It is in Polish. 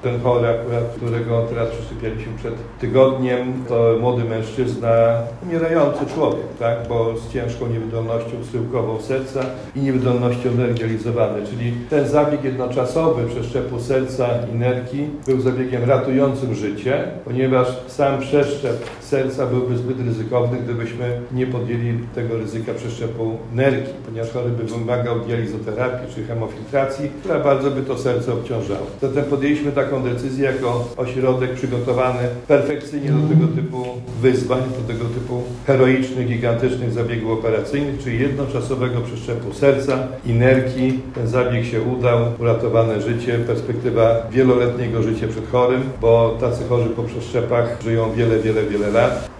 Ten chory akurat, którego teraz przysypialiśmy przed tygodniem, to młody mężczyzna, umierający człowiek, tak? Bo z ciężką niewydolnością schyłkową serca i niewydolnością nerki dializowanej, czyli ten zabieg jednoczasowy przeszczepu serca i nerki był zabiegiem ratującym życie, ponieważ sam przeszczep serca byłby zbyt ryzykowny, gdybyśmy nie podjęli tego ryzyka przeszczepu nerki, ponieważ chory by wymagał dializoterapii czy hemofiltracji, która bardzo by to serce obciążała. Zatem podjęliśmy taką decyzję jako ośrodek przygotowany perfekcyjnie do tego typu wyzwań, do tego typu heroicznych, gigantycznych zabiegów operacyjnych, czyli jednoczasowego przeszczepu serca i nerki. Ten zabieg się udał, uratowane życie, perspektywa wieloletniego życia przed chorym, bo tacy chorzy po przeszczepach żyją wiele lat.